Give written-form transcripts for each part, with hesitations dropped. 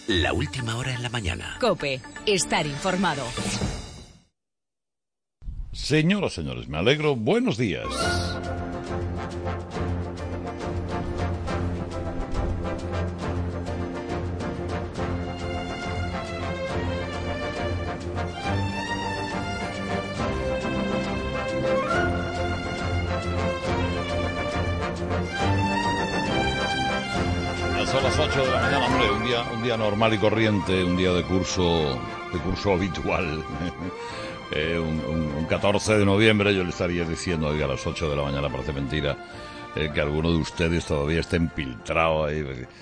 La última hora en la mañana. COPE. Estar informado. Señoras, señores, me alegro. Buenos días. Son las 8 de la mañana, hombre, un día normal y corriente, un día de curso habitual. Un 14 de noviembre yo le estaría diciendo, oiga, a las 8 de la mañana, parece mentira, que alguno de ustedes todavía esté empiltrado ahí,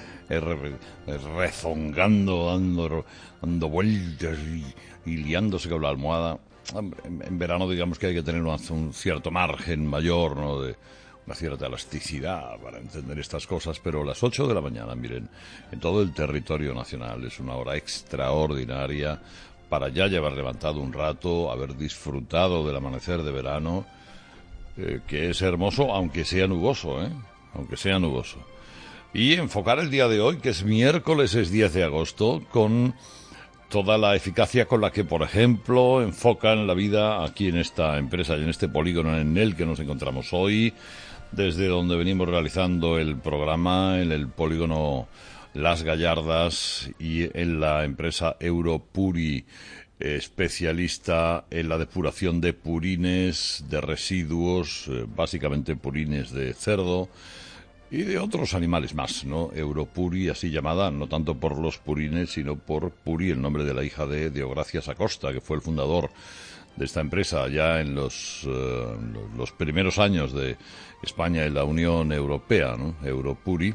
rezongando, dando vueltas y liándose con la almohada. En verano, digamos que hay que tener un cierto margen mayor, ¿no?, de una cierta elasticidad para entender estas cosas, pero las 8 de la mañana, miren, en todo el territorio nacional es una hora extraordinaria para ya llevar levantado un rato, haber disfrutado del amanecer de verano, que es hermoso, aunque sea nuboso, aunque sea nuboso. Y enfocar el día de hoy, que es miércoles, es 10 de agosto, con toda la eficacia con la que, por ejemplo, enfocan la vida aquí en esta empresa y en este polígono en el que nos encontramos hoy, desde donde venimos realizando el programa, en el polígono Las Gallardas y en la empresa Europuri, especialista en la depuración de purines, de residuos, básicamente purines de cerdo y de otros animales más, ¿no? Europuri, así llamada, no tanto por los purines, sino por Puri, el nombre de la hija de Deogracias Acosta, que fue el fundador de esta empresa ya en los primeros años de España en la Unión Europea, ¿no? Europuri,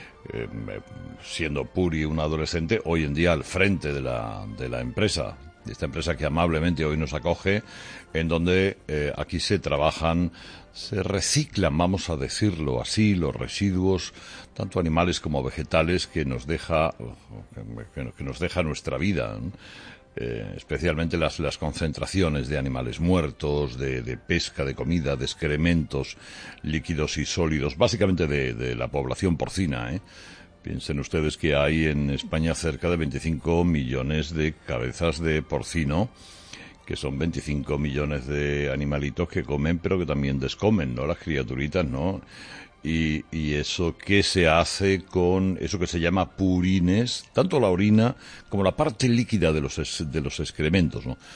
siendo Puri un adolescente, hoy en día al frente de la empresa, de esta empresa que amablemente hoy nos acoge, en donde aquí se reciclan, vamos a decirlo así, los residuos, tanto animales como vegetales, que nos deja nuestra vida, ¿no? Especialmente las concentraciones de animales muertos, de pesca, de comida, de excrementos líquidos y sólidos, básicamente de la población porcina, Piensen ustedes que hay en España cerca de 25 millones de cabezas de porcino, que son 25 millones de animalitos que comen, pero que también descomen, ¿no? Las criaturitas, ¿no? Y eso que se hace con eso que se llama purines, tanto la orina como la parte líquida de los excrementos, ¿no?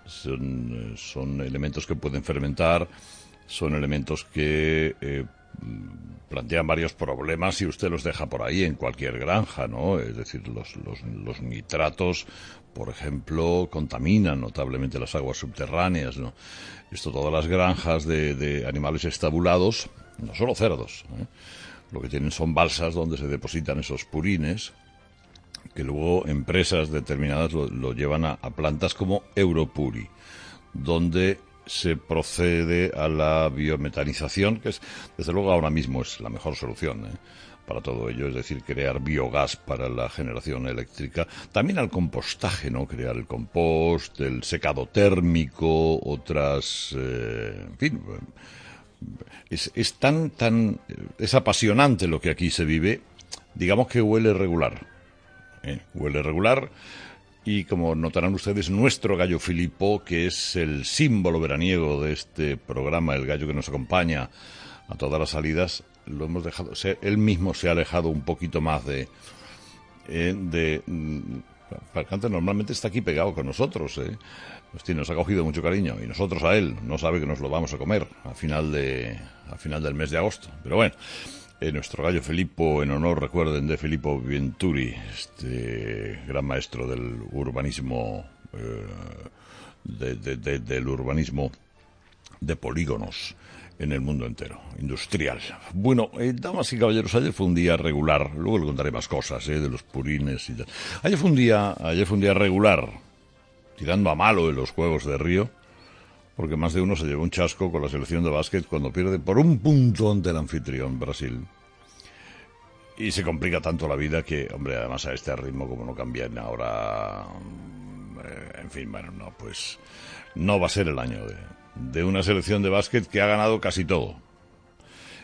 Son elementos que pueden fermentar, son elementos que plantean varios problemas si usted los deja por ahí en cualquier granja, ¿no? Es decir, los nitratos, por ejemplo, contaminan notablemente las aguas subterráneas, ¿no? Todas las granjas de animales estabulados, no solo cerdos, lo que tienen son balsas donde se depositan esos purines, que luego empresas determinadas lo llevan a plantas como Europuri, donde se procede a la biometanización, que es, desde luego, ahora mismo es la mejor solución, para todo ello, es decir, crear biogás para la generación eléctrica, también al compostaje, ¿no? Crear el compost, el secado térmico, otras, en fin, es apasionante lo que aquí se vive, digamos que huele regular, huele regular. Y como notarán ustedes, nuestro gallo Filipo, que es el símbolo veraniego de este programa, el gallo que nos acompaña a todas las salidas, lo hemos dejado, él mismo se ha alejado un poquito más Parcante normalmente está aquí pegado con nosotros, nos ha cogido mucho cariño, y nosotros a él, no sabe que nos lo vamos a comer a final del mes de agosto, pero bueno. Nuestro gallo Filipo, en honor, recuerden, de Filippo Venturi, este gran maestro del urbanismo, del urbanismo de polígonos en el mundo entero, industrial. Bueno, damas y caballeros, ayer fue un día regular, luego le contaré más cosas, de los purines y tal. Ayer fue un día regular, tirando a malo en los Juegos de Río, porque más de uno se llevó un chasco con la selección de básquet cuando pierde por un punto ante el anfitrión, Brasil. Y se complica tanto la vida que, hombre, además a este ritmo, como no cambian ahora, en fin, bueno, no, pues no va a ser el año de una selección de básquet que ha ganado casi todo.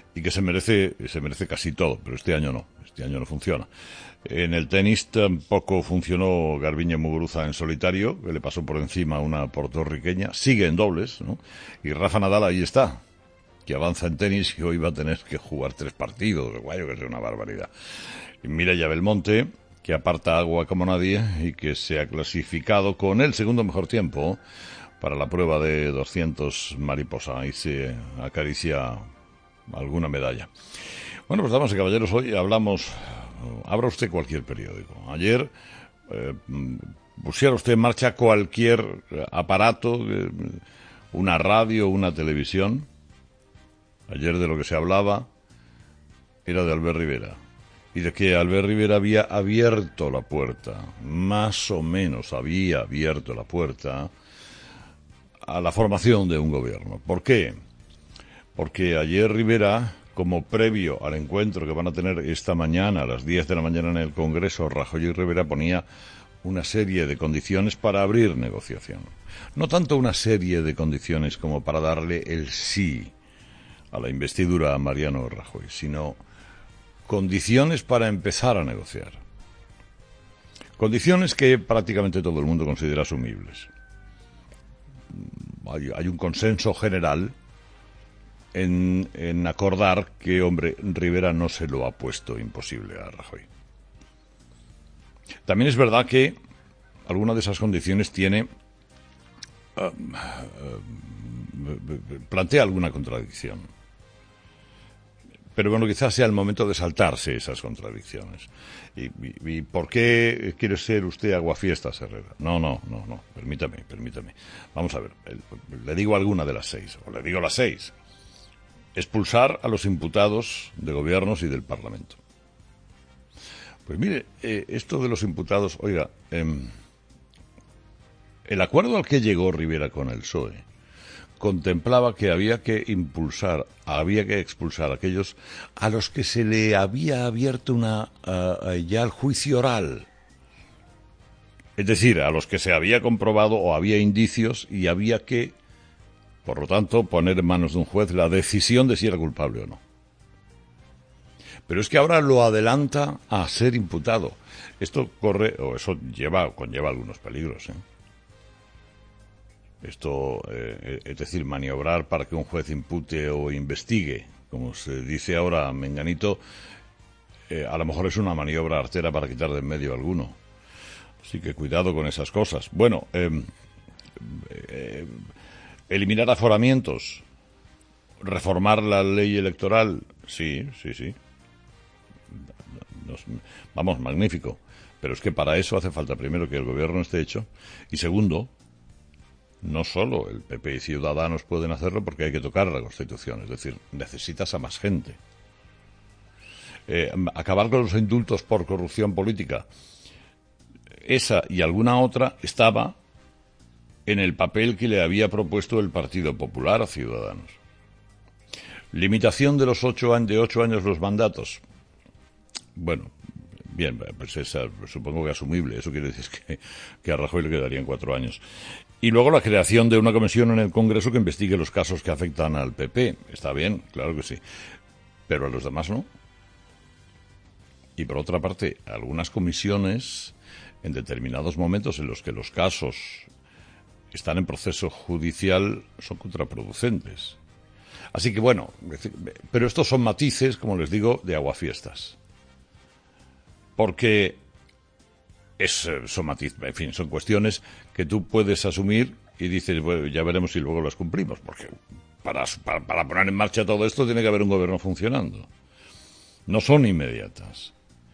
y que se merece casi todo, pero este año no funciona. En el tenis tampoco funcionó Garbiñe Muguruza en solitario, que le pasó por encima a una puertorriqueña, sigue en dobles, ¿no? Y Rafa Nadal ahí está, que avanza en tenis y hoy va a tener que jugar 3 partidos, guayo, que es una barbaridad. Y Mireia Belmonte, que aparta agua como nadie y que se ha clasificado con el segundo mejor tiempo para la prueba de 200 mariposa y se acaricia alguna medalla. Bueno, pues damas y caballeros, hoy abra usted cualquier periódico. Ayer pusiera usted en marcha cualquier aparato, una radio, una televisión. Ayer de lo que se hablaba era de Albert Rivera. Y de que Albert Rivera había abierto la puerta, más o menos había abierto la puerta a la formación de un gobierno. ¿Por qué? Porque ayer Rivera, como previo al encuentro que van a tener esta mañana a las 10 de la mañana en el Congreso, Rajoy y Rivera ponía una serie de condiciones para abrir negociación. No tanto una serie de condiciones como para darle el sí a la investidura a Mariano Rajoy, sino condiciones para empezar a negociar. Condiciones que prácticamente todo el mundo considera asumibles. Hay un consenso general en acordar que, hombre, Rivera no se lo ha puesto imposible a Rajoy. También es verdad que alguna de esas condiciones plantea alguna contradicción. Pero bueno, quizás sea el momento de saltarse esas contradicciones. ¿Y por qué quiere ser usted aguafiestas, Herrera? No, permítame. Vamos a ver, le digo alguna de las 6, o le digo las 6. Expulsar a los imputados de gobiernos y del Parlamento. Pues mire, esto de los imputados, oiga, el acuerdo al que llegó Rivera con el PSOE contemplaba que había que expulsar a aquellos a los que se le había abierto ya el juicio oral. Es decir, a los que se había comprobado o había indicios y había que, por lo tanto, poner en manos de un juez la decisión de si era culpable o no. Pero es que ahora lo adelanta a ser imputado. Esto conlleva algunos peligros, ¿eh? Esto, es decir, maniobrar para que un juez impute o investigue, como se dice ahora Menganito, a lo mejor es una maniobra artera para quitar de en medio alguno. Así que cuidado con esas cosas. Bueno, eliminar aforamientos, reformar la ley electoral, sí. Vamos, magnífico. Pero es que para eso hace falta, primero, que el gobierno esté hecho, y segundo, no solo el PP y Ciudadanos pueden hacerlo porque hay que tocar la Constitución, es decir, necesitas a más gente. Acabar con los indultos por corrupción política. Esa y alguna otra estaba en el papel que le había propuesto el Partido Popular a Ciudadanos. Limitación de 8 años los mandatos. Bueno, bien, pues supongo que asumible. Eso quiere decir que a Rajoy le quedarían 4 años. Y luego la creación de una comisión en el Congreso que investigue los casos que afectan al PP. Está bien, claro que sí. Pero a los demás no. Y por otra parte, algunas comisiones, en determinados momentos en los que los casos están en proceso judicial, son contraproducentes. Así que bueno, pero estos son matices, como les digo, de aguafiestas. Porque son cuestiones que tú puedes asumir y dices, bueno, ya veremos si luego las cumplimos, porque para poner en marcha todo esto tiene que haber un gobierno funcionando. No son inmediatas.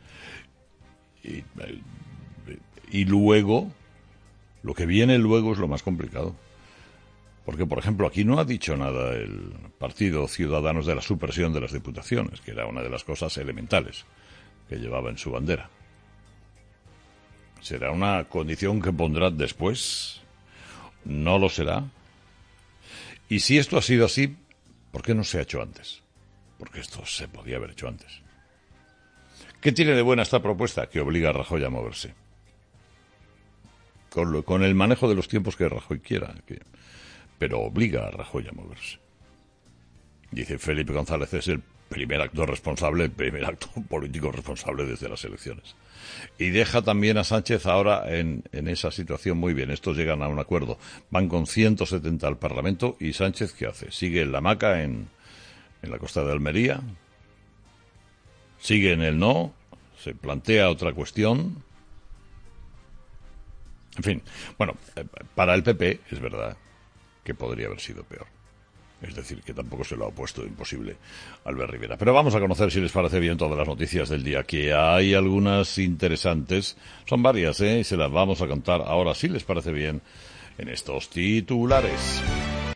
Y luego, lo que viene luego es lo más complicado. Porque, por ejemplo, aquí no ha dicho nada el Partido Ciudadanos de la supresión de las diputaciones, que era una de las cosas elementales que llevaba en su bandera. ¿Será una condición que pondrá después? ¿No lo será? Y si esto ha sido así, ¿por qué no se ha hecho antes? Porque esto se podía haber hecho antes. ¿Qué tiene de buena esta propuesta? Que obliga a Rajoy a moverse. Con el manejo de los tiempos que Rajoy quiera, pero obliga a Rajoy a moverse. Dice Felipe González, es el primer acto político responsable desde las elecciones. Y deja también a Sánchez ahora en esa situación muy bien. Estos llegan a un acuerdo. Van con 170 al Parlamento y Sánchez, ¿qué hace? Sigue en la hamaca en la costa de Almería. Sigue en el no. Se plantea otra cuestión. En fin, bueno, para el PP es verdad que podría haber sido peor. Es decir, que tampoco se lo ha puesto imposible Albert Rivera. Pero vamos a conocer, si les parece bien, todas las noticias del día, que hay algunas interesantes. Son varias, y se las vamos a contar ahora, si les parece bien, en estos titulares.